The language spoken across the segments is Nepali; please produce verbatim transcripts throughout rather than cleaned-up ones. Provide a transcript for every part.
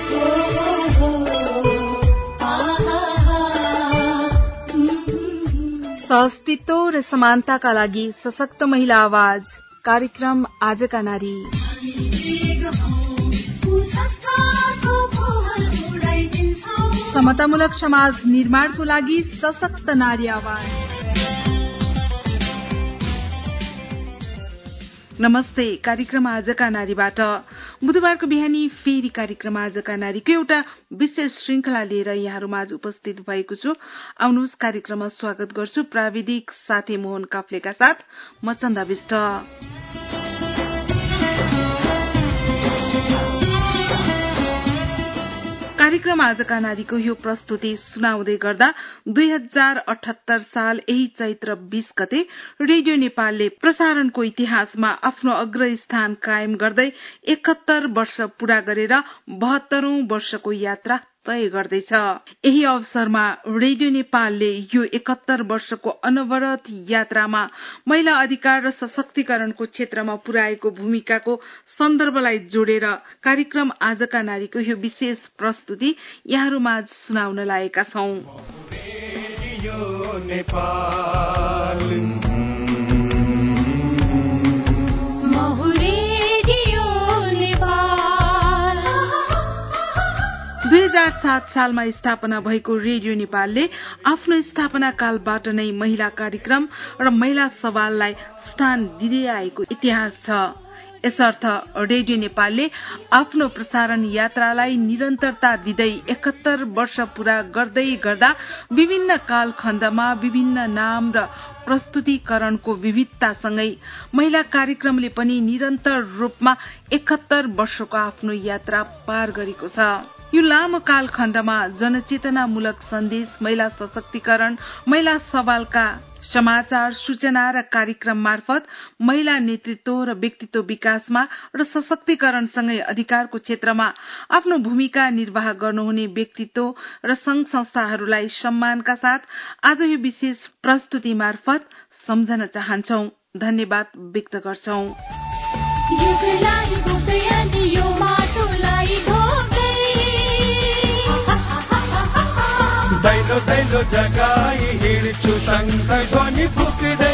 सहअस्तित्व र समानताका लागि सशक्त महिला आवाज कार्यक्रम आजका नारी। समतामूलक समाज निर्माणको लागि सशक्त नारी आवाज। नमस्ते, कार्यक्रम आजका नारीबाट बुधबारको बिहानी फेरि कार्यक्रम आजका नारीको एउटा विशेष श्रृंखला लिएर यहाँहरूमा आज उपस्थित भएको छु। आउनुहोस् कार्यक्रममा स्वागत गर्छु प्राविधिक साथी मोहन काफ्लेका साथ म चन्दा विष्ट। कार्यक्रम आजका नारीको यो प्रस्तुति सुनाउँदै गर्दा दुई हजार अठहत्तर साल यही चैत्र बीस गते रेडियो नेपालले प्रसारणको इतिहासमा आफ्नो अग्रस्थान कायम गर्दै एकहत्तर वर्ष पूरा गरेर बहत्तरौं वर्षको यात्रा तय गर्दैछ। यही अवसरमा रेडियो नेपालले यो एकहत्तर वर्षको अनवरत यात्रामा महिला अधिकार र सशक्तिकरणको क्षेत्रमा पुर्याएको भूमिकाको सन्दर्भलाई जोडेर कार्यक्रम आजका नारीको यो विशेष प्रस्तुति यहाँहरूमा सुनाउन लागेका छौं। दुई हजार सात सालमा स्थापना भएको रेडियो नेपालले आफ्नो स्थापना कालबाट नै महिला कार्यक्रम र महिला सवाललाई स्थान दिँदै आएको इतिहास छ। यसर्थ रेडियो नेपालले आफ्नो प्रसारण यात्रालाई निरन्तरता दिँदै एकहत्तर वर्ष पूरा गर्दै गर्दा विभिन्न कालखण्डमा विभिन्न नाम र प्रस्तुतिकरणको विविधतासँगै महिला कार्यक्रमले पनि निरन्तर रूपमा एकहत्तर वर्षको आफ्नो यात्रा पार गरेको छ। यो लामो कालखण्डमा जनचेतनामूलक सन्देश, महिला सशक्तिकरण, महिला सवालका समाचार, सूचना र कार्यक्रम मार्फत महिला नेतृत्व र व्यक्तित्व विकासमा र सशक्तिकरणसँगै अधिकारको क्षेत्रमा आफ्नो भूमिका निर्वाह गर्नुहुने व्यक्तित्व र संघ संस्थाहरूलाई सम्मानका साथ आज यो विशेष प्रस्तुति मार्फत सम्झन चाहन्छौ, धन्यवाद व्यक्त गर्छौ। दैलो दैलो जगाई हिँड्छु सँगसँगै ध्वनि फुक्दै।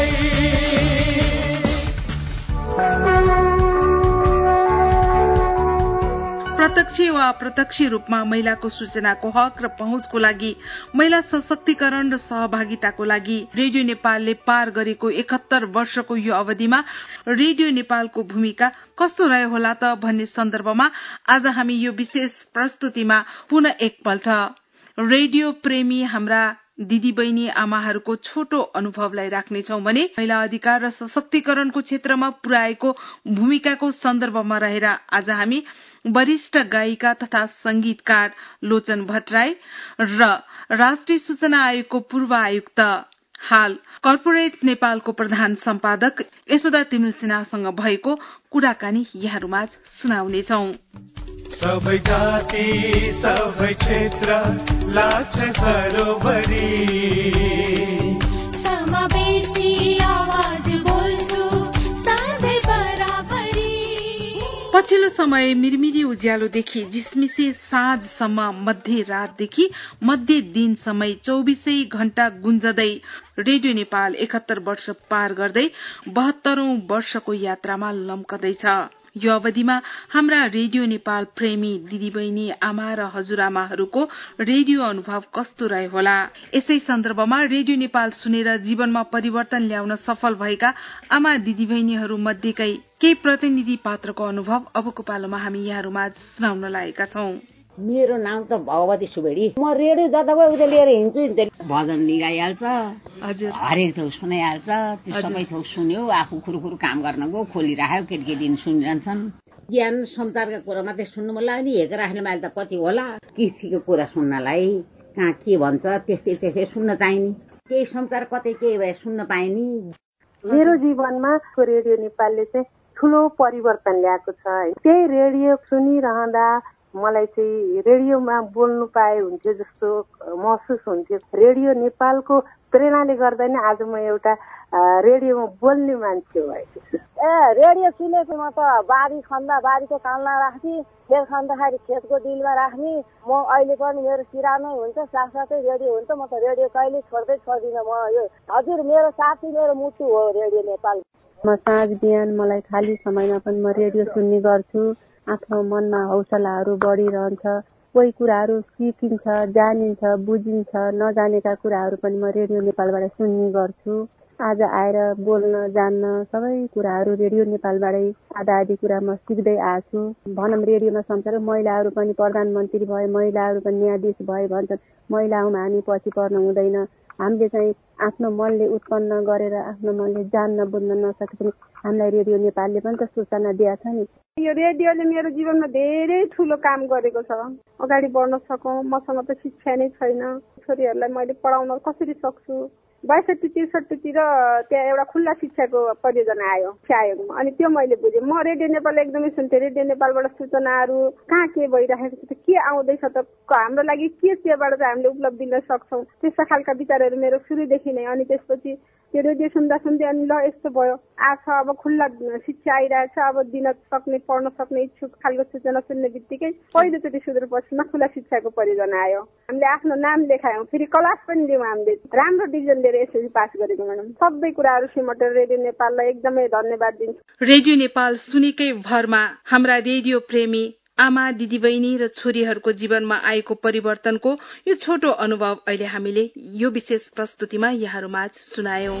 प्रत्यक्ष वा अप्रत्यक्ष रूपमा महिलाको सूचनाको हक र पहुँचको लागि, महिला सशक्तिकरण र सहभागिताको लागि रेडियो नेपालले पार गरेको एकहत्तर वर्षको यो अवधिमा रेडियो नेपालको भूमिका कस्तो रह्यो होला त भन्ने सन्दर्भमा आज हामी यो विशेष प्रस्तुतिमा पुनः एकपल्ट रेडियो प्रेमी हाम्रा दिदी बहिनी आमाहरूको छोटो अनुभवलाई राख्नेछौ भने महिला अधिकार र सशक्तिकरणको क्षेत्रमा पुर्याएको भूमिकाको सन्दर्भमा रहेर आज हामी वरिष्ठ गायिका तथा संगीतकार लोचन भट्टराई र राष्ट्रिय सूचना आयोगको पूर्व आयुक्त हाल कर्पोरेट नेपालको प्रधान सम्पादक यशोदा तिमिल सिन्हासँग भएको कुराकानी यहाँहरूमा सुनाउनेछौ। सबै जाति सबै क्षेत्र लाग्छ सरोबरी, समावेशी आवाज बोल्छु सधैँ बराबरी। पछिल्लो समय मिरमिरी उज्यालोदेखि झिसमिसे साँझसम्म मध्य रातदेखि मध्य दिनसम्म चौबिसै घण्टा गुन्जदै रेडियो नेपाल एकहत्तर वर्ष पार गर्दै बहत्तरौं वर्षको यात्रामा लम्कदैछ। यो अवधिमा हाम्रा रेडियो नेपाल प्रेमी दिदीबहिनी आमा र हजुरआमाहरूको रेडियो अनुभव कस्तो रह्यो होला। यसै सन्दर्भमा रेडियो नेपाल सुनेर जीवनमा परिवर्तन ल्याउन सफल भएका आमा दिदीबहिनीहरू मध्येकै केही प्रतिनिधि पात्रको अनुभव अबको पालोमा हामी यहाँहरूमा सुनाउन लागेका छौं। मेरो नाम त भगवती सुवेडी। म रेडियो जता गयो उता लिएर हिँड्छु नि। भजन निगाइहाल्छ, हजुर हरेक थोक सुनाइहाल्छ। त्यो सबै थोक सुन्यो, आफू खुरुखुरु काम गर्न गयो, खोलिराख्यो, केटकेटी सुनिरहन्छन्। ज्ञान संसारका कुरा मात्रै सुन्नु मन लाग्यो नि। हेक राख्ने मान्छे त कति होला कृषिको कुरा सुन्नलाई, कहाँ के भन्छ त्यस्तै त्यस्तै सुन्न चाहिने। केही संसार कतै केही भए सुन्न पाइने। मेरो जीवनमा रेडियो नेपालले चाहिँ ठुलो परिवर्तन ल्याएको छ। त्यही रेडियो सुनिरहँदा मलाई चाहिँ रेडियोमा बोल्नु पाए हुन्थ्यो जस्तो महसुस हुन्थ्यो। रेडियो नेपालको प्रेरणाले गर्दा नै आज म एउटा रेडियोमा बोल्ने मान्छे भएको छु। ए रेडियो सुनेको म त बारी खन्दा बारीको कानमा राख्ने, खेत खन्दाखेरि खेतको डिलमा राख्ने। म अहिले पनि मेरो किरामै हुन्छ, साथसाथै रेडियो हुन्छ। म त रेडियो कहिले छोड्दै छोड्दिनँ। म यो हजुर मेरो साथी, मेरो मुटु हो रेडियो नेपाल। म साँझ बिहान मलाई खाली समयमा पनि म रेडियो सुन्ने गर्छु। आफ्नो मनमा हौसलाहरू बढिरहन्छ। कोही कुराहरू सिकिन्छ, जानिन्छ, बुझिन्छ। नजानेका कुराहरू पनि म रेडियो नेपालबाट सुन्ने गर्छु। आज आएर बोल्न जान्न सबै कुराहरू रेडियो नेपालबाटै आधा आधी कुरा म सिक्दै आएको छु। भनौँ रेडियोमा संसार महिलाहरू पनि प्रधानमन्त्री भए, महिलाहरू पनि न्यायाधीश भए भन्छन्। महिलाहरूमा हामी पछि पर्नु हुँदैन। हामीले चाहिँ आफ्नो मनले उत्पन्न गरेर आफ्नो मनले जान्न बुझ्न नसके पनि हामीलाई रेडियो नेपालले पनि त सूचना दिएको छ नि। यो रेडियोले मेरो जीवनमा धेरै ठुलो काम गरेको छ। अगाडि बढ्न सकौँ। मसँग त शिक्षा नै छैन। छोरीहरूलाई मैले पढाउन कसरी सक्छु? बैसठी त्रिसठीतिर त्यहाँ एउटा खुल्ला शिक्षाको परियोजना आयो आयोगमा। अनि त्यो मैले बुझेँ। म रेडियो नेपाल एकदमै सुन्थेँ। रेडियो नेपालबाट सूचनाहरू कहाँ के भइरहेको छ, के आउँदैछ त, हाम्रो लागि के त्योबाट चाहिँ हामीले उपलब्धि लिन सक्छौँ, त्यस्ता खालका विचारहरू मेरो सुरुदेखि नै। अनि त्यसपछि त्यो रेडियो सुन्दा सुन्दै अनि ल यस्तो भयो, आज अब खुल्ला शिक्षा आइरहेको छ, अब दिन सक्ने पढ्न सक्ने इच्छुक खालको सूचना सुन्ने बित्तिकै पहिलोचोटि सुदूरपश्चिममा खुल्ला शिक्षाको परियोजना आयो। हामीले आफ्नो नाम लेखायौँ, फेरि क्लास पनि दियौँ। हामीले राम्रो डिभिजन लिएर एसएससी पास गरेको म्याडम। सबै कुराहरू सिमटेर रेडियो नेपाललाई एकदमै धन्यवाद दिन्छु। रेडियो नेपाल सुनेकै भरमा हाम्रा रेडियो प्रेमी आमा, दिदीबहिनी र छोरीहरूको जीवनमा आएको परिवर्तनको यो छोटो अनुभव अहिले हामीले यो विशेष प्रस्तुतिमा यहाँहरूमाझ सुनायौं।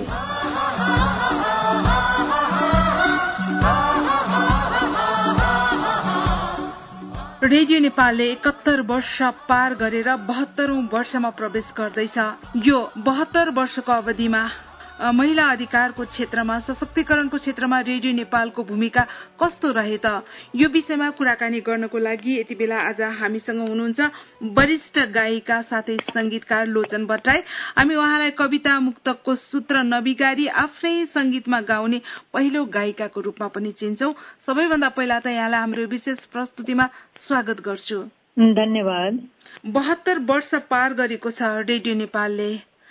रेडियो नेपालले एकहत्तर वर्ष पार गरेर बहत्तरौं वर्षमा प्रवेश गर्दैछ। यो बहत्तर वर्षको अवधिमा महिला अधिकारको क्षेत्रमा, सशक्तिकरणको क्षेत्रमा रेडियो नेपालको भूमिका कस्तो रहे त? यो विषयमा कुराकानी गर्नको लागि यति बेला आज हामीसँग हुनुहुन्छ वरिष्ठ गायिका साथै संगीतकार लोचन भट्टराई। हामी उहाँलाई कविता मुक्तकको सूत्र नबिगारी आफ्नै संगीतमा गाउने पहिलो गायिकाको रूपमा पनि चिन्छौं। सबैभन्दा पहिला त यहाँलाई हाम्रो विशेष प्रस्तुतिमा स्वागत गर्छु। धन्यवाद। बहत्तर वर्ष पार गरेको छ रेडियो नेपालले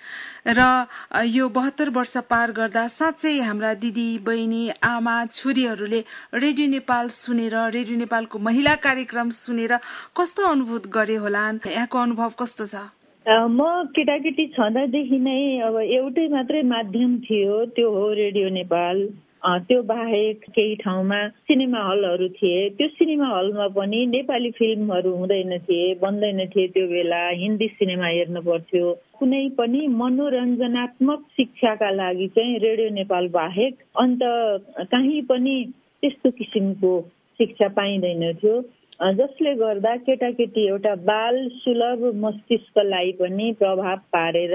र यो बहत्तर वर्ष पार गर्दा साँच्चै हाम्रा दिदी बहिनी आमा छोरीहरूले रेडियो नेपाल सुनेर, रेडियो नेपालको महिला कार्यक्रम सुनेर कस्तो अनुभूत गरे होलान्? यहाँको अनुभव कस्तो छ? म केटाकेटी छँदादेखि नै अब एउटै मात्रै माध्यम थियो, त्यो हो रेडियो नेपाल। त्यो बाहेक केही ठाउँमा सिनेमा हलहरू थिए। त्यो सिनेमा हलमा पनि नेपाली फिल्महरू हुँदैन थिए, बन्दैन थिए। त्यो बेला हिन्दी सिनेमा हेर्नु पर्थ्यो। कुनै पनि मनोरञ्जनात्मक शिक्षाका लागि चाहिँ रेडियो नेपाल बाहेक अन्त कहीँ पनि त्यस्तो किसिमको शिक्षा पाइँदैन थियो, जसले गर्दा केटाकेटी एउटा बाल सुलभ मस्तिष्कलाई पनि प्रभाव पारेर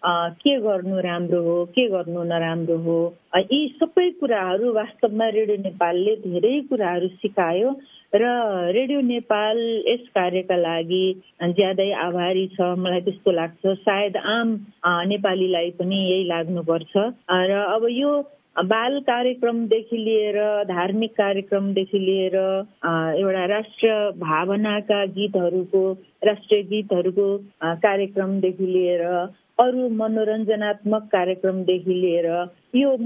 के गर्नु राम्रो हो, के गर्नु नराम्रो हो, यी सबै कुराहरू वास्तवमा रेडियो नेपालले धेरै कुराहरू सिकायो। र रेडियो नेपाल यस कार्यका लागि ज्यादै आभारी छ, मलाई त्यस्तो लाग्छ। सायद आम नेपालीलाई पनि यही लाग्नुपर्छ। र अब यो बाल कार्यक्रमदेखि लिएर धार्मिक कार्यक्रमदेखि लिएर एउटा राष्ट्रिय भावनाका गीतहरूको, राष्ट्रिय गीतहरूको कार्यक्रमदेखि लिएर अरू मनोरञ्जनात्मक कार्यक्रमदेखि लिएर यो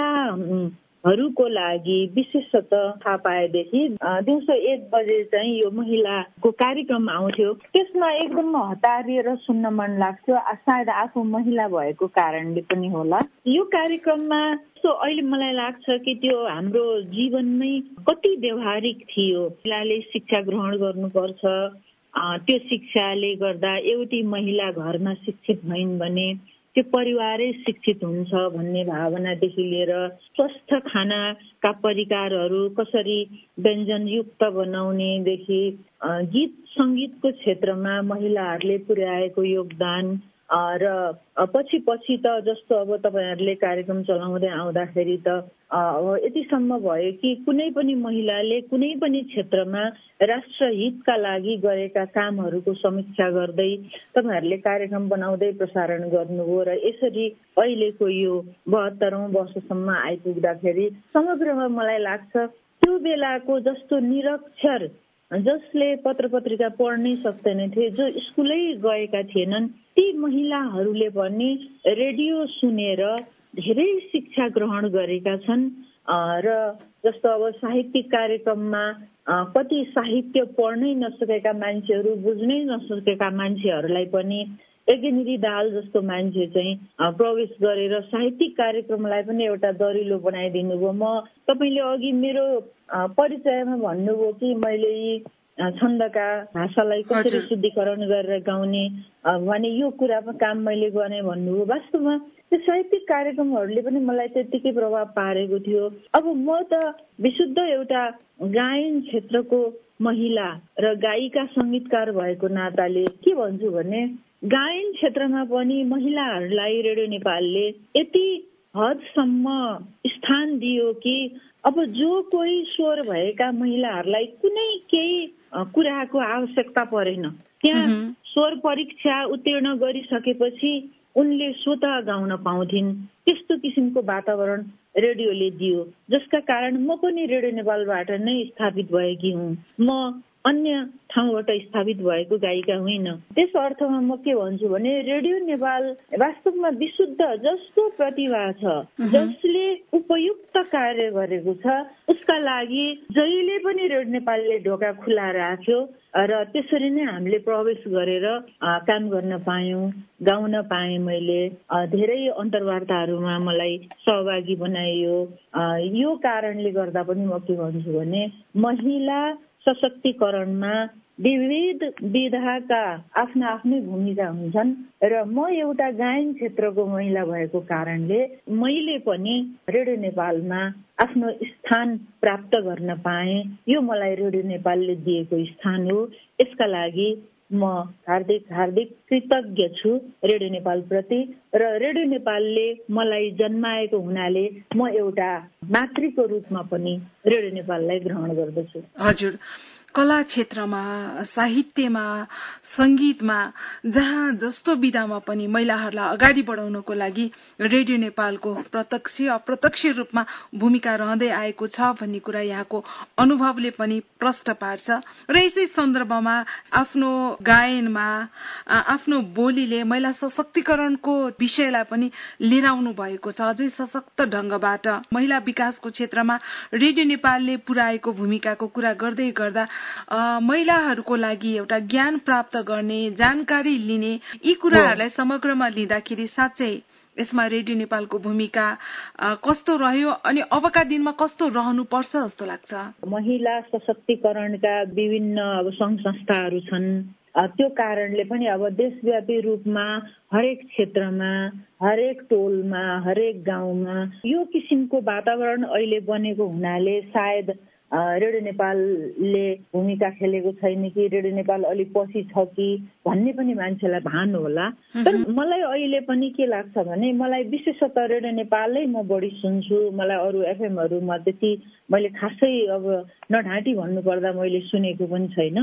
महिलाहरूको लागि विशेषतः थाहा पाएदेखि दिउँसो एक बजे चाहिँ यो महिलाको कार्यक्रम आउँथ्यो। त्यसमा एकदम हतारिएर सुन्न मन लाग्थ्यो। सायद आफू महिला भएको कारणले पनि होला। यो कार्यक्रममा अहिले मलाई लाग्छ कि त्यो हाम्रो जीवनमै कति व्यवहारिक थियो। महिलाले शिक्षा ग्रहण गर्नुपर्छ, त्यो शिक्षाले गर्दा एउटी महिला घरमा शिक्षित भइन् भने त्यो परिवारै शिक्षित हुन्छ भन्ने भावनादेखि लिएर स्वस्थ खानाका परिकारहरू कसरी व्यञ्जनयुक्त बनाउनेदेखि गीत सङ्गीतको क्षेत्रमा महिलाहरूले पुर्याएको योगदान र पछि पछि त जस्तो अब तपाईँहरूले कार्यक्रम चलाउँदै आउँदाखेरि त यतिसम्म भयो कि कुनै पनि महिलाले कुनै पनि क्षेत्रमा राष्ट्रहितका लागि गरेका कामहरूको समीक्षा गर्दै तपाईँहरूले कार्यक्रम बनाउँदै प्रसारण गर्नुभयो। र यसरी अहिलेको यो बहत्तरौं वर्षसम्म आइपुग्दाखेरि समग्रमा मलाई लाग्छ त्यो बेलाको जस्तो निरक्षर जसले पत्र पत्रिका पढ्नै सक्दैनथे, जो स्कुलै गएका थिएनन्, ती महिलाहरूले पनि रेडियो सुनेर धेरै शिक्षा ग्रहण गरेका छन्। र जस्तो अब साहित्यिक कार्यक्रममा कति साहित्य पढ्नै नसकेका मान्छेहरू, बुझ्नै नसकेका मान्छेहरूलाई पनि यज्ञनिधि दाहाल जस्तो मान्छे चाहिँ प्रवेश गरेर साहित्यिक कार्यक्रमलाई पनि एउटा दरिलो बनाइदिनु भयो। म तपाईँले अघि मेरो परिचयमा भन्नुभयो कि मैले यी छन्दका भाषालाई कसरी शुद्धिकरण गरेर गाउने भने यो कुरामा काम मैले गरेँ भन्नुभयो। वास्तवमा त्यो साहित्यिक कार्यक्रमहरूले पनि मलाई त्यत्तिकै प्रभाव पारेको थियो। अब म त विशुद्ध एउटा गायन क्षेत्रको महिला र गायिका सङ्गीतकार भएको नाताले के भन्छु भने गायन क्षेत्रमा पनि महिलाहरूलाई रेडियो नेपालले यति हदसम्म स्थान दियो कि अब जो कोही स्वर भएका महिलाहरूलाई कुनै केही कुराको आवश्यकता परेन। त्यहाँ स्वर परीक्षा उत्तीर्ण गरिसकेपछि उनले स्वतः गाउन पाउँथिन्। त्यस्तो किसिमको वातावरण रेडियोले दियो, जसका कारण म पनि रेडियो नेपालबाट नै स्थापित भएकी हुँ। म अन्य ठाउँबाट स्थापित भएको गायिका होइन। त्यस अर्थमा म के भन्छु भने रेडियो नेपाल वास्तवमा विशुद्ध जसको प्रतिभा छ, जसले उपयुक्त कार्य गरेको छ, उसका लागि जहिले पनि रेडियो नेपालले ढोका खुला राख्यो र त्यसरी नै हामीले प्रवेश गरेर काम गर्न पायौँ, गाउन पाएँ। मैले धेरै अन्तर्वार्ताहरूमा मलाई सहभागी बनाइयो। यो कारणले गर्दा पनि म के भन्छु भने महिला सशक्तिकरणमा विविध विधाका आफ्ना आफ्नै भूमिका हुन्छन् र म एउटा गायन क्षेत्रको महिला भएको कारणले मैले पनि रेडियो नेपालमा आफ्नो स्थान प्राप्त गर्न पाएँ। यो मलाई रेडियो नेपालले दिएको स्थान हो। यसका लागि म हार्दिक हार्दिक कृतज्ञ छु रेडियो नेपाल प्रति र रेडियो नेपालले मलाई जन्माएको हुनाले म एउटा मातृको रूपमा पनि रेडियो नेपाललाई ग्रहण गर्दछु। हजुर, कला क्षेत्रमा, साहित्यमा, संगीतमा, जहाँ जस्तो विधामा पनि महिलाहरूलाई अगाडि बढाउनको लागि रेडियो नेपालको प्रत्यक्ष अप्रत्यक्ष रूपमा भूमिका रहँदै आएको छ भन्ने कुरा यहाँको अनुभवले पनि प्रष्ट पार्छ। र यसै सन्दर्भमा आफ्नो गायनमा आफ्नो बोलीले महिला सशक्तिकरणको विषयलाई पनि लिएर आउनु भएको छ। अझै सशक्त ढंगबाट महिला विकासको क्षेत्रमा रेडियो नेपालले पुर्याएको भूमिकाको कुरा गर्दै गर्दा महिलाहरूको लागि एउटा ज्ञान प्राप्त गर्ने, जानकारी लिने, यी कुराहरूलाई समग्रमा लिँदाखेरि साँच्चै यसमा रेडियो नेपालको भूमिका कस्तो रह्यो अनि अबका दिनमा कस्तो रहनुपर्छ जस्तो लाग्छ? महिला सशक्तिकरणका विभिन्न अब सङ्घ संस्थाहरू छन्। त्यो कारणले पनि अब देशव्यापी रूपमा हरेक क्षेत्रमा, हरेक टोलमा, हरेक गाउँमा यो किसिमको वातावरण अहिले बनेको हुनाले सायद रेडियो नेपालले भूमिका खेलेको छैन कि रेडियो नेपाल अलिक पछि छ कि भन्ने पनि मान्छेलाई भान होला। तर मलाई अहिले पनि के लाग्छ भने मलाई विशेषतः रेडियो नेपालै म बढी सुन्छु। मलाई अरू एफएमहरूमा त्यति मैले खासै अब नढाँटी भन्नुपर्दा मैले सुनेको पनि छैन।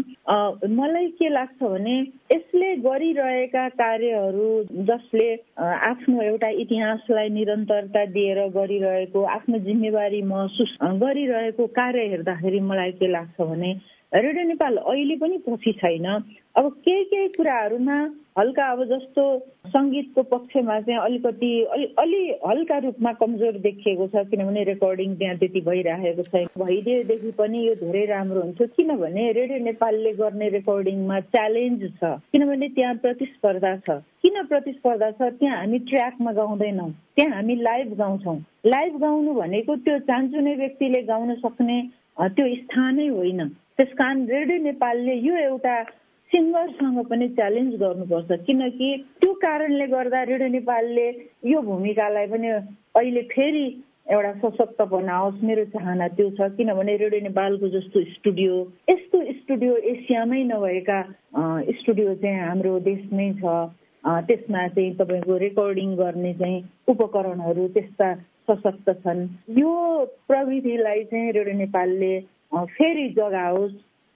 मलाई के लाग्छ भने यसले गरिरहेका कार्यहरू, जसले आफ्नो एउटा इतिहासलाई निरन्तरता दिएर गरिरहेको, आफ्नो जिम्मेवारी महसुस गरिरहेको कार्य हेर्दाखेरि मलाई के लाग्छ भने रेडियो नेपाल अहिले पनि पछि छैन। अब केही केही कुराहरूमा हल्का अब जस्तो सङ्गीतको पक्षमा चाहिँ अलिकति अलि अलि हल्का रूपमा कमजोर देखिएको छ, किनभने रेकर्डिङ त्यहाँ त्यति भइरहेको छैन। भइदिएदेखि पनि यो धेरै राम्रो हुन्थ्यो, किनभने रेडियो नेपालले गर्ने रेकर्डिङमा च्यालेन्ज छ, किनभने त्यहाँ प्रतिस्पर्धा छ। किन प्रतिस्पर्धा छ? त्यहाँ हामी ट्र्याकमा गाउँदैनौँ, त्यहाँ हामी लाइभ गाउँछौँ। लाइभ गाउनु भनेको त्यो चान्चुने व्यक्तिले गाउन सक्ने त्यो स्थानै होइन। त्यसकारण रेडियो नेपालले यो एउटा सिङ्गरसँग पनि च्यालेन्ज गर्नुपर्छ, किनकि त्यो कारणले गर्दा रेडियो नेपालले यो भूमिकालाई पनि अहिले फेरि एउटा सशक्त बनाओस्, मेरो चाहना त्यो छ। किनभने रेडियो नेपालको जस्तो स्टुडियो, यस्तो स्टुडियो एसियामै नभएका स्टुडियो चाहिँ हाम्रो देशमै छ। त्यसमा चाहिँ तपाईँको रेकर्डिङ गर्ने चाहिँ उपकरणहरू त्यस्ता सशक्त छन्। यो प्रविधिलाई चाहिँ रेडियो नेपालले फेरि जगाओस्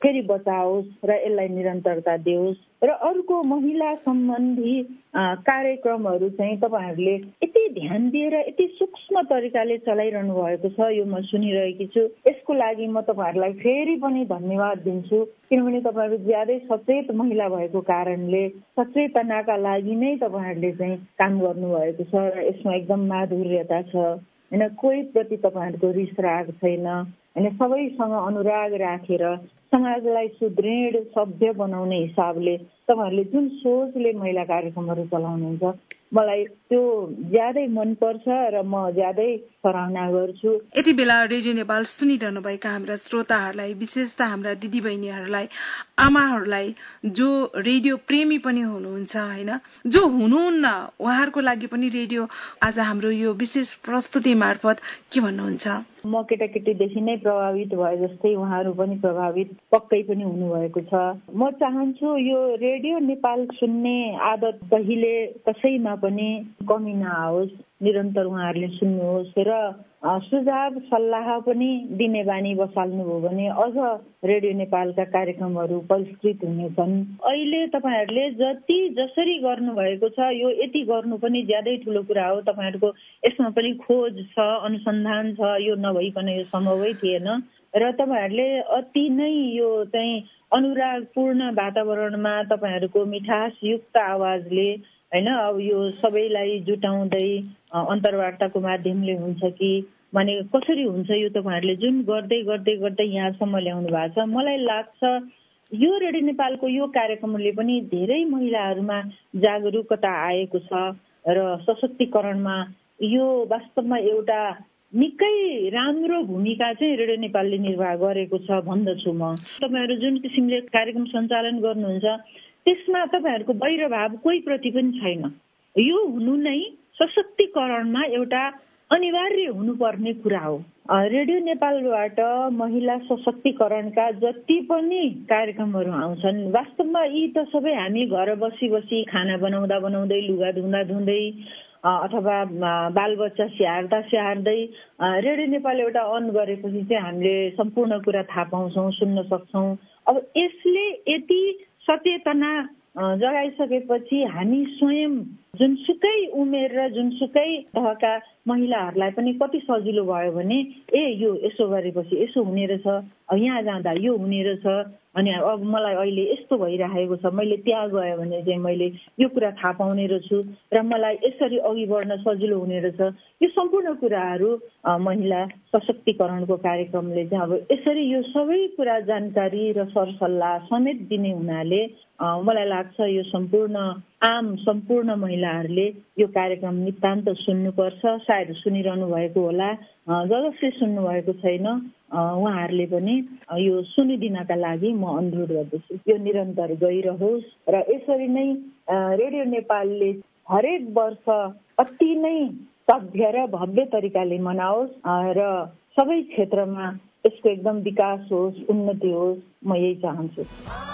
फेरि बचाओस् र यसलाई निरन्तरता दियोस्। र अर्को महिला सम्बन्धी कार्यक्रमहरू चाहिँ तपाईँहरूले यति ध्यान दिएर यति सूक्ष्म तरिकाले चलाइरहनु भएको छ, यो म सुनिरहेकी छु। यसको लागि म तपाईँहरूलाई फेरि पनि धन्यवाद दिन्छु, किनभने तपाईँहरू ज्यादै सचेत महिला भएको कारणले सचेतनाका लागि नै तपाईँहरूले चाहिँ काम गर्नुभएको छ र यसमा एकदम माधुर्यता छ होइन। कोही प्रति तपाईँहरूको रिस राग छैन होइन। सबैसँग अनुराग राखेर समाजलाई सुदृढ सभ्य बनाउने हिसाबले तपाईँहरूले जुन सोचले महिला कार्यक्रमहरू चलाउनुहुन्छ, मलाई त्यो ज्यादै मनपर्छ र म ज्यादै सराहना गर्छु। यति बेला रेडियो नेपाल सुनिरहनु भएका हाम्रा श्रोताहरूलाई, विशेषतः हाम्रा दिदीबहिनीहरूलाई, आमाहरूलाई जो रेडियो प्रेमी पनि हुनुहुन्छ होइन, जो हुनुहुन्न उहाँहरूको लागि पनि रेडियो आज हाम्रो यो विशेष प्रस्तुति मार्फत के भन्नुहुन्छ? म केटाकेटीदेखि नै प्रभावित भए जस्तै उहाँहरू पनि प्रभावित पक्कै पनि हुनुभएको छ। म चाहन्छु यो रेडियो नेपाल सुन्ने आदत कहिले कसैमा पनि कमी नआओस्, निरन्तर उहाँहरूले सुन्नुहोस् र सुझाव सल्लाह पनि दिने बानी बसाल्नुभयो भने अझ रेडियो नेपालका कार्यक्रमहरू परिष्कृत हुनेछन्। अहिले तपाईँहरूले जति जसरी गर्नुभएको छ यो यति गर्नु पनि ज्यादै ठुलो कुरा हो। तपाईँहरूको यसमा पनि खोज छ, अनुसन्धान छ, यो नभइकन यो सम्भवै थिएन र तपाईँहरूले अति नै यो चाहिँ अनुरागपूर्ण वातावरणमा तपाईँहरूको मिठासयुक्त आवाजले होइन अब यो सबैलाई जुटाउँदै अन्तर्वार्ताको माध्यमले हुन्छ कि भने कसरी हुन्छ यो तपाईँहरूले जुन गर्दै गर्दै गर्दै यहाँसम्म ल्याउनु भएको छ। मलाई लाग्छ यो रेडियो नेपालको यो कार्यक्रमले पनि धेरै महिलाहरूमा जागरुकता आएको छ र सशक्तिकरणमा यो वास्तवमा एउटा निकै राम्रो भूमिका चाहिँ रेडियो नेपालले निर्वाह गरेको छ भन्दछु म। तपाईँहरू जुन किसिमले कार्यक्रम सञ्चालन गर्नुहुन्छ त्यसमा तपाईँहरूको वैरभाव कोही प्रति पनि छैन। यो हुनु नै सशक्तिकरणमा एउटा अनिवार्य हुनुपर्ने कुरा हो। रेडियो नेपालबाट महिला सशक्तिकरणका जति पनि कार्यक्रमहरू आउँछन् वास्तवमा यी त सबै हामी घर बसी बसी खाना बनाउँदा बनाउँदै, लुगा धुँदा धुँदै अथवा बालबच्चा स्याहार्दा स्याहार्दै रेडियो नेपाल एउटा अन गरेपछि चाहिँ हामीले सम्पूर्ण कुरा थाहा पाउँछौँ, सुन्न सक्छौँ। अब यसले यति सचेतना जगाइसकेपछि हामी स्वयं जुनसुकै उमेर र जुनसुकै तहका महिलाहरूलाई पनि कति सजिलो भयो भने ए यो यसो गरेपछि यसो हुने रहेछ, यहाँ जाँदा यो हुने रहेछ, अनि अब मलाई अहिले यस्तो भइरहेको छ, मैले त्यहाँ गएँ भने चाहिँ मैले यो कुरा थाहा पाउने रहेछु र मलाई यसरी अघि बढ्न सजिलो हुने रहेछ। यो सम्पूर्ण कुराहरू महिला सशक्तिकरणको कार्यक्रमले चाहिँ अब यसरी यो सबै कुरा जानकारी र सरसल्लाह समेत दिने हुनाले मलाई लाग्छ यो सम्पूर्ण आम सम्पूर्ण महिलाहरूले यो कार्यक्रम नितान्त सुन्नुपर्छ। सायद सुनिरहनु भएको होला, ज जसले सुन्नुभएको छैन उहाँहरूले पनि यो सुनिदिनका लागि म अनुरोध गर्दछु। यो निरन्तर गइरहोस् र यसरी नै रेडियो नेपालले हरेक वर्ष अति नै सभ्य र भव्य तरिकाले मनाओस् र सबै क्षेत्रमा यसको एकदम विकास होस्, उन्नति होस्, म यही चाहन्छु।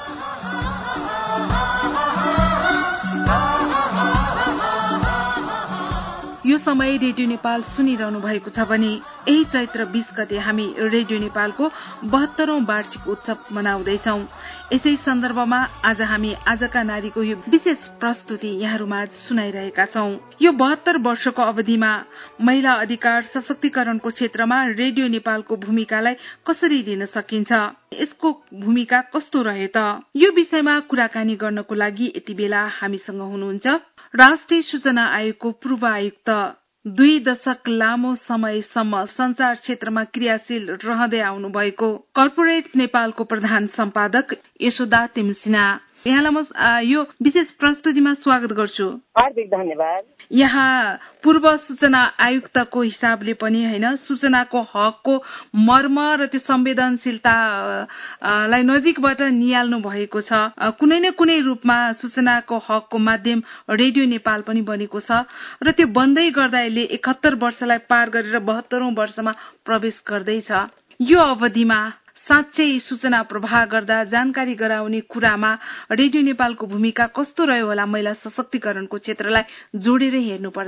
यो समय रेडियो नेपाल सुनिरहनु भएको छ भने यही चैत्र बीस गते हामी रेडियो नेपालको बहत्तरौं वार्षिक उत्सव मनाउँदैछौ। यसै सन्दर्भमा आज हामी आजका नारीको यो विशेष प्रस्तुति यहाँहरूमा सुनाइरहेका छौं। यो बहत्तर वर्षको अवधिमा महिला अधिकार सशक्तिकरणको क्षेत्रमा रेडियो नेपालको भूमिकालाई कसरी लिन सकिन्छ, यसको भूमिका कस्तो रहे त, यो विषयमा कुराकानी गर्नको लागि यति बेला हामीसँग हुनुहुन्छ राष्ट्रिय सूचना आयोगको पूर्व आयुक्त, दुई दशक लामो समयसम्म संचार क्षेत्रमा क्रियाशील रहँदै आउनु भएको कर्पोरेट नेपालको प्रधान सम्पादक यशोदा तिमसिना। यहाँलाई म यो विशेष प्रस्तुतिमा स्वागत गर्छु। हार्दिक धन्यवाद। यहाँ पूर्व सूचना आयुक्तको हिसाबले पनि हैन सूचनाको हकको मर्म र त्यो संवेदनशीलतालाई नजिकबाट निहाल्नु भएको छ। कुनै न कुनै रूपमा सूचनाको हकको माध्यम रेडियो नेपाल पनि बनेको छ र त्यो बन्दै गर्दा यसले एकहत्तर वर्षलाई पार गरेर बहत्तरौं वर्षमा प्रवेश गर्दैछ। यो अवधिमा साँच्चै सूचना प्रवाह गर्दा जानकारी गराउने कुरामा रेडियो नेपालको भूमिका कस्तो रह्यो होला महिला सशक्तिकरणको क्षेत्रलाई जोडेर हेर्नु पर्दा?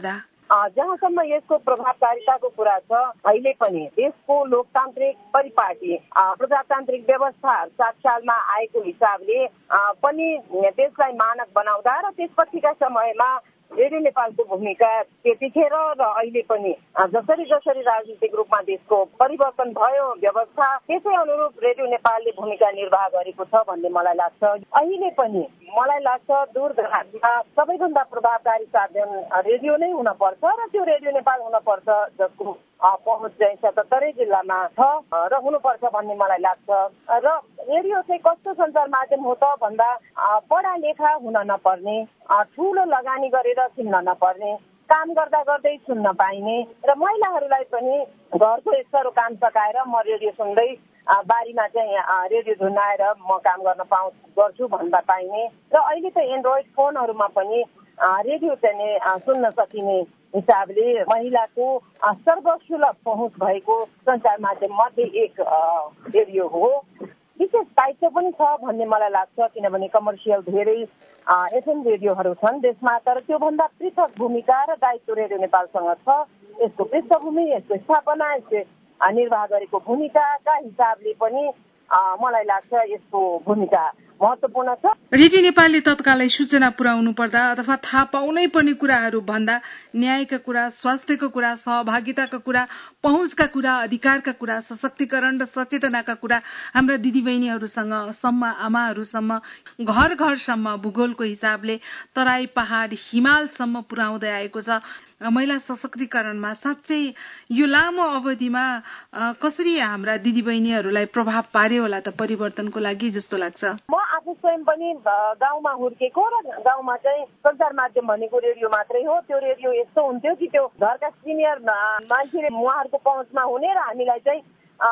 जहाँसम्म यसको प्रभावकारिताको कुरा छ, अहिले पनि देशको लोकतान्त्रिक परिपाटी प्रजातान्त्रिक व्यवस्था सात सालमा आएको हिसाबले पनि देशलाई मानक बनाउँदा र त्यसपछिका समयमा रेडियो नेपालको भूमिका त्यतिखेर र अहिले पनि जसरी जसरी राजनीतिक रूपमा देशको परिवर्तन भयो व्यवस्था, त्यसै अनुरूप रेडियो नेपालले भूमिका निर्वाह गरेको छ भन्ने मलाई लाग्छ। अहिले पनि मलाई लाग्छ दूरदराजमा सबैभन्दा प्रभावकारी साधन रेडियो नै हुनपर्छ र त्यो रेडियो नेपाल हुनपर्छ जसको पहुँच चाहिँ सतहत्तरै जिल्लामा छ र हुनुपर्छ भन्ने मलाई लाग्छ। र रेडियो चाहिँ कस्तो सञ्चार माध्यम हो त भन्दा पढा लेखा हुन नपर्ने, ठुलो लगानी गरेर सुन्न नपर्ने, काम गर्दा गर्दै सुन्न पाइने र महिलाहरूलाई पनि घरको यस्तो काम सकाएर म रेडियो सुन्दै बारीमा चाहिँ रेडियो झुन्डाएर म काम गर्न पाउ गर्छु भन्दा पाइने र अहिले त एन्ड्रोइड फोनहरूमा पनि रेडियो चाहिँ सुन्न सकिने हिसाबले महिलाको सर्वसुलभ पहुँच भएको सञ्चार माध्यम मध्ये एक रेडियो हो। विशेष दायित्व पनि छ भन्ने मलाई लाग्छ, किनभने कमर्सियल धेरै एफएम रेडियोहरू छन् देशमा, तर त्योभन्दा पृथक भूमिका र दायित्व रेडियो नेपालसँग छ। यसको पृष्ठभूमि, यसको स्थापना, यसले निर्वाह गरेको भूमिकाका हिसाबले पनि मलाई लाग्छ यसको भूमिका महत्त्वपूर्ण छ। रेडियो नेपालले तत्कालै सूचना पुर्याउनु पर्दा अथवा थाहा पाउनै पर्ने कुराहरू भन्दा न्यायका कुरा, स्वास्थ्यको कुरा, सहभागिताका कुरा, पहुँचका कुरा, अधिकारका कुरा, सशक्तिकरण र सचेतनाका कुरा हाम्रा दिदीबहिनीहरूसँग सम्म, आमाहरूसम्म, घर घरसम्म भूगोलको हिसाबले तराई, पहाड, हिमालसम्म पुर्याउँदै आएको छ। महिला सशक्तिकरणमा साँच्चै यो लामो अवधिमा कसरी हाम्रा दिदीबहिनीहरूलाई प्रभाव पार्यो होला त परिवर्तनको लागि जस्तो लाग्छ? म आफू स्वयं पनि गाउँमा हुर्केको र गाउँमा चाहिँ सञ्चार माध्यम भनेको रेडियो मात्रै हो। त्यो रेडियो यस्तो हुन्थ्यो कि त्यो घरका सिनियर मान्छेले उहाँहरूको पहुँचमा हुने र हामीलाई चाहिँ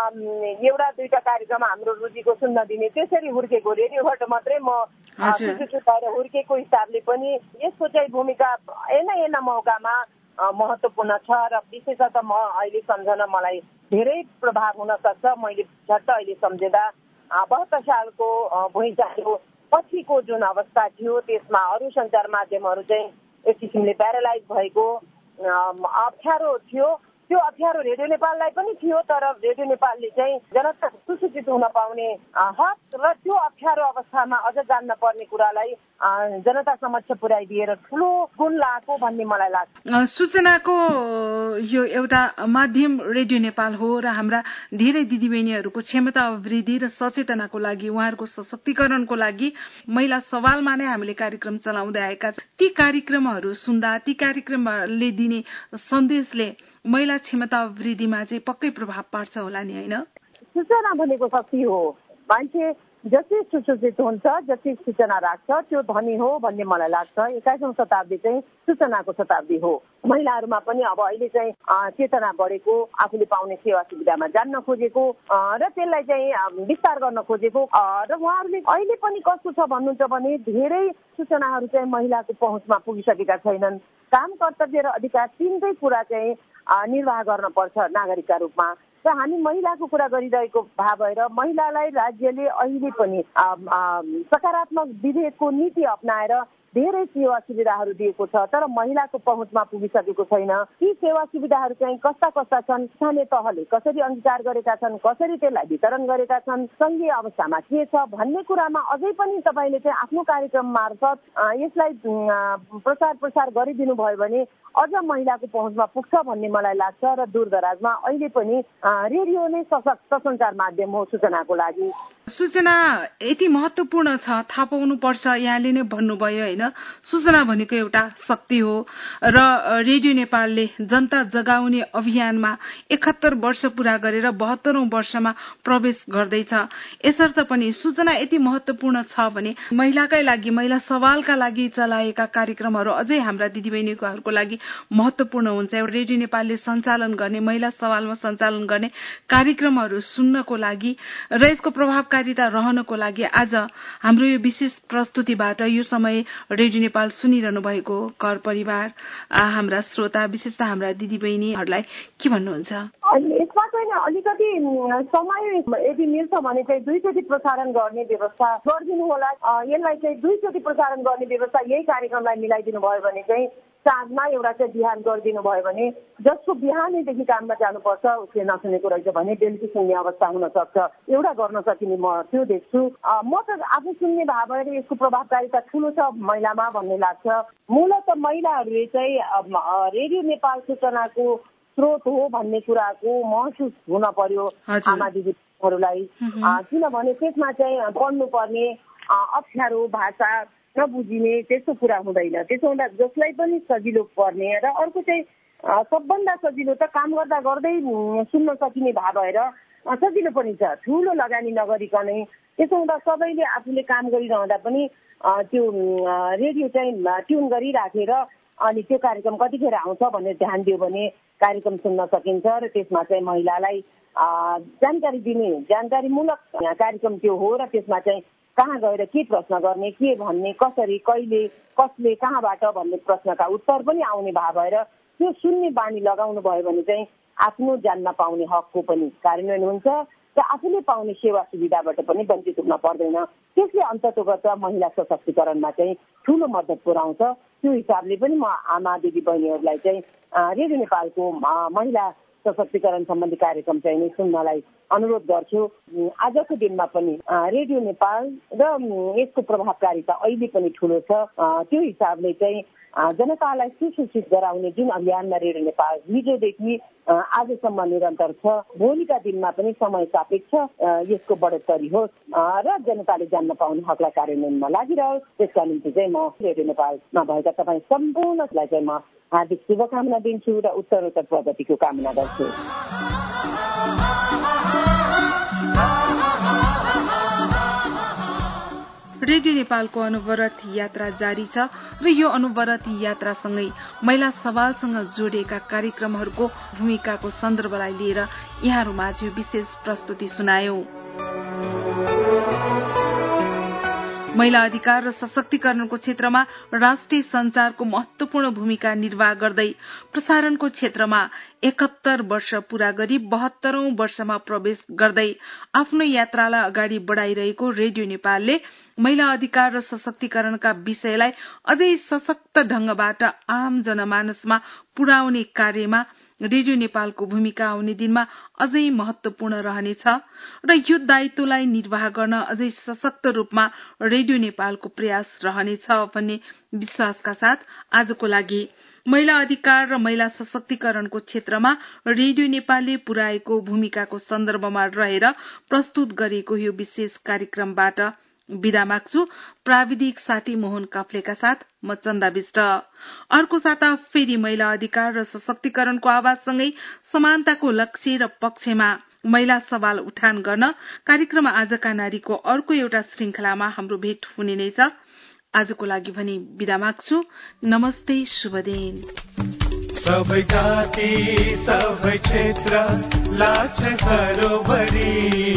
एउटा दुईटा कार्यक्रम हाम्रो रुचिको सुन्न दिने, त्यसरी हुर्केको रेडियोबाट मात्रै म छुटाएर हुर्केको हिसाबले पनि यसको चाहिँ भूमिका एना एना मौकामा महत्त्वपूर्ण छ र विशेषतः म अहिले सम्झन मलाई धेरै प्रभाव हुन सक्छ। मैले झट्ट अहिले सम्झेदा बहत्तर सालको भुइँचालो पछिको जुन अवस्था थियो त्यसमा अरू सञ्चार माध्यमहरू चाहिँ एक किसिमले प्यारालाइज भएको अप्ठ्यारो थियो। त्यो अप्ठ्यारो रेडियो नेपाललाई पनि थियो, तर रेडियो नेपालले चाहिँ जनता सुसूचित हुन पाउने हक र त्यो अप्ठ्यारो अवस्थामा अझ जान्न पर्ने कुरालाई जनता समक्ष पुर्याइदिएर ठुलो गुण लागेको भन्ने मलाई लाग्छ। सूचनाको यो एउटा माध्यम रेडियो नेपाल हो र हाम्रा धेरै दिदीबहिनीहरूको क्षमता वृद्धि र सचेतनाको लागि, उहाँहरूको सशक्तिकरणको लागि महिला सवालमा नै हामीले कार्यक्रम चलाउँदै आएका छौँ। ती कार्यक्रमहरू सुन्दा, ती कार्यक्रमले दिने सन्देशले महिला क्षमता वृद्धिमा चाहिँ पक्कै प्रभाव पार्छ होला नि, होइन? सूचना भनेको शक्ति हो। मान्छे जति सुसूचित हुन्छ, जति सूचना राख्छ त्यो धनी हो भन्ने मलाई लाग्छ। एक्काइसौँ शताब्दी चाहिँ सूचनाको शताब्दी हो। महिलाहरूमा पनि अब अहिले चाहिँ चेतना बढेको, आफूले पाउने सेवा सुविधामा जान्न खोजेको र त्यसलाई चाहिँ विस्तार गर्न खोजेको र उहाँहरूले अहिले पनि कस्तो छ भन्नुहुन्छ भने धेरै सूचनाहरू चाहिँ महिलाको पहुँचमा पुगिसकेका छैनन्। काम, कर्तव्य र अधिकार तिनटै कुरा चाहिँ निर्वाह गर्न पर्छ नागरिकका रूपमा र हामी महिलाको कुरा गरिरहेको भए भएर महिलालाई राज्यले अहिले पनि सकारात्मक विधेयकको नीति अपनाएर धेरै सेवा सुविधाहरू दिएको छ, तर महिलाको पहुँचमा पुगिसकेको छैन। ती सेवा सुविधाहरू चाहिँ कस्ता कस्ता छन्, स्थानीय तहले कसरी अंगीकार गरेका छन्, कसरी त्यसलाई वितरण गरेका छन्, सङ्घीय अवस्थामा के छ भन्ने कुरामा अझै पनि तपाईँले चाहिँ आफ्नो कार्यक्रम मार्फत यसलाई प्रचार प्रसार गरिदिनु भयो भने अझ महिलाको पहुँचमा पुग्छ भन्ने मलाई लाग्छ। र दूरदराजमा अहिले पनि रेडियो नै सशक्त सञ्चार माध्यम हो सूचनाको लागि। सूचना यति महत्त्वपूर्ण छ, थाहा पाउनु पर्छ, यहाँले नै भन्नुभयो होइन। सूचना भनेको एउटा शक्ति हो र रेडियो नेपालले जनता जगाउने अभियानमा एकहत्तर वर्ष पूरा गरेर बहत्तरौं वर्षमा प्रवेश गर्दैछ। यसर्थ पनि सूचना यति महत्त्वपूर्ण छ भने महिलाकै लागि, महिला सवालका लागि चलाएका कार्यक्रमहरू अझै हाम्रा दिदीबहिनीहरूको लागि महत्त्वपूर्ण हुन्छ। एउटा रेडियो नेपालले सञ्चालन गर्ने, महिला सवालमा सञ्चालन गर्ने कार्यक्रमहरू सुन्नको लागि र यसको प्रभावकारिता रहनको लागि आज हाम्रो यो विशेष प्रस्तुतिबाट यो समय रेडियो नेपाल सुनिरहनु भएको घर परिवार, हाम्रा श्रोता, विशेषतः हाम्रा दिदीबहिनीहरूलाई के भन्नुहुन्छ? यसमा चाहिँ अलिकति समय यदि मिल्छ भने चाहिँ दुईचोटि प्रसारण गर्ने व्यवस्था गरिदिनु होला। यसलाई चाहिँ दुईचोटि प्रसारण गर्ने व्यवस्था यही कार्यक्रमलाई मिलाइदिनु भयो भने चाहिँ साँझमा एउटा चाहिँ बिहान गरिदिनु भयो भने जसको बिहानैदेखि काममा जानुपर्छ उसले नसुनेको रहेछ भने बेलुकी सुन्ने अवस्था हुन सक्छ। एउटा गर्न सकिने म त्यो देख्छु। म त आफू सुन्ने भए भएर यसको प्रभावकारिता ठुलो छ महिलामा भन्ने लाग्छ। मूलत महिलाहरूले चाहिँ रेडियो नेपाल सूचनाको स्रोत हो भन्ने कुराको महसुस हुन पर्यो आमा दिदीहरूलाई, किनभने त्यसमा चाहिँ पढ्नुपर्ने अप्ठ्यारो भाषा नबुझिने त्यस्तो कुरा हुँदैन। त्यसो हुँदा जसलाई पनि सजिलो पर्ने र अर्को चाहिँ सबभन्दा सजिलो त काम गर्दा गर्दै सुन्न सकिने भए भएर सजिलो पनि छ, ठुलो लगानी नगरिकनै। त्यसो हुँदा सबैले आफूले काम गरिरहँदा पनि त्यो रेडियो चाहिँ ट्युन गरिराखेर अनि त्यो कार्यक्रम कतिखेर आउँछ भनेर ध्यान दियो भने कार्यक्रम सुन्न सकिन्छ र त्यसमा चाहिँ महिलालाई जानकारी दिने जानकारीमूलक कार्यक्रम त्यो हो र त्यसमा चाहिँ कहाँ गएर के प्रश्न गर्ने, के भन्ने, कसरी, कहिले, कसले, कहाँबाट भन्ने प्रश्नका उत्तर पनि आउने भए भएर त्यो सुन्ने बानी लगाउनु भयो भने चाहिँ आफ्नो जान्न पाउने हकको पनि कार्यान्वयन हुन्छ र आफूले पाउने सेवा सुविधाबाट पनि वञ्चित हुन पर्दैन। त्यसले अन्ततोगत महिला सशक्तिकरणमा चाहिँ ठुलो मद्दत पुर्याउँछ। त्यो हिसाबले पनि म आमा दिदी बहिनीहरूलाई चाहिँ रेडियो नेपालको महिला सशक्तिकरण सम्बन्धी कार्यक्रम चाहिँ नि सुन्नलाई अनुरोध गर्छु। आजको दिनमा पनि रेडियो नेपाल र यसको प्रभावकारिता अहिले पनि ठुलो छ। त्यो हिसाबले चाहिँ जनतालाई सुसूचित गराउने जुन अभियानमा रेडियो नेपाल हिजोदेखि आजसम्म निरन्तर छ, भोलिका दिनमा पनि समय सापेक्ष यसको बढोत्तरी होस् र जनताले जान्न पाउने हकलाई कार्यान्वयनमा लागिरहोस्। त्यसका निम्ति चाहिँ म रेडियो नेपालमा भएका तपाईँ सम्पूर्णलाई चाहिँ म हार्दिक शुभकामना दिन्छु र उत्तरोत्तर प्रगतिको कामना गर्छु। रेडियो नेपालको अनवरत यात्रा जारी छ र यो अनवरत यात्रासँगै महिला सवालसँग जोडिएका कार्यक्रमहरूको भूमिकाको सन्दर्भलाई लिएर यहाँहरूमाझ विशेष प्रस्तुति सुनायौं। महिला अधिकार र सशक्तिकरणको क्षेत्रमा राष्ट्रिय संचारको महत्वपूर्ण भूमिका निर्वाह गर्दै प्रसारणको क्षेत्रमा एकहत्तर वर्ष पूरा गरी बहत्तरौं वर्षमा प्रवेश गर्दै आफ्नो यात्रालाई अगाडि बढ़ाइरहेको रेडियो नेपालले महिला अधिकार र सशक्तिकरणका विषयलाई अझै सशक्त ढंगबाट आम जनमानसमा पुर्याउने कार्यमा रेडियो नेपालको भूमिका आउने दिनमा अझै महत्वपूर्ण रहनेछ र यो दायित्वलाई निर्वाह गर्न अझै सशक्त रूपमा रेडियो नेपालको प्रयास रहनेछ भन्ने विश्वासका साथ आजको लागि महिला अधिकार र महिला सशक्तिकरणको क्षेत्रमा रेडियो नेपालले पुर्याएको भूमिकाको सन्दर्भमा रहेर प्रस्तुत गरिएको यो विशेष कार्यक्रमबाट विदा माग्छु। प्राविधिक साथी मोहन काफ्लेका साथ म चन्दा विष्ट। अर्को साता फेरि महिला अधिकार र सशक्तिकरणको आवाजसँगै समानताको लक्ष्य र पक्षमा महिला सवाल उठान गर्न कार्यक्रम आजका नारीको अर्को एउटा श्रृंखलामा हाम्रो भेट हुने नै छ। आजको लागि भने विदा माग्छु। नमस्ते, शुभ दिन। सबै जाति सबै क्षेत्र लाग्छ सरोबरी,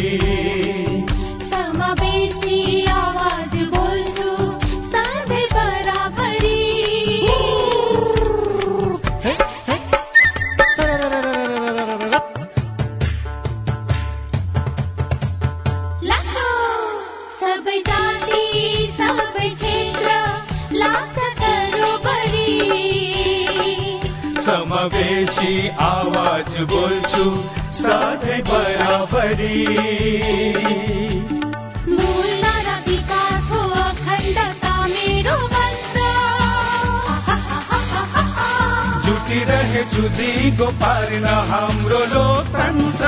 समावेशी आवाज बोल्छु सधैँ बराबरी। लाग्छ सबै जाति सबै क्षेत्र लाग्छ सरोबरी, समावेशी आवाज बोल्छु सधैँ बराबरी। जुटिरहेछु दिगो पार्न हाम्रो लोकतन्त्र,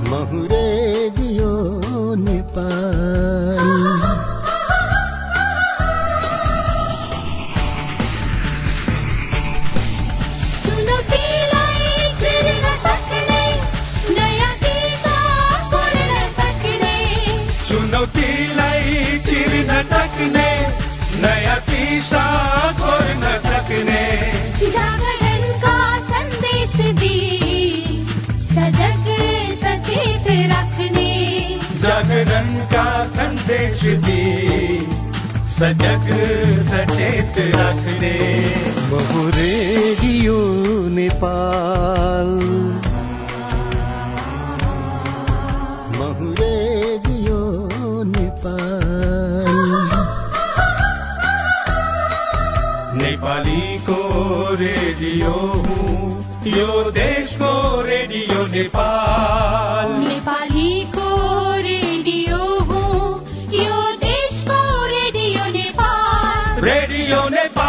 महु रेडियो नेपाल। चुनौतीलाई चिर्न सक्ने नयाँ दिशा कोर्न सक्ने जागरणका सन्देश दिई सजग सचेत राख्ने जागरणका सन्देश दिई सजग सचेत राख्ने महु रेडियो नेपाल। महु रेडियो नेपाल। नेपालीको रेडियो यो देशको रेडियो नेपाल। नेपालीको रेडियो हो यो देशको रेडियो नेपाल। रेडियो नेपाल।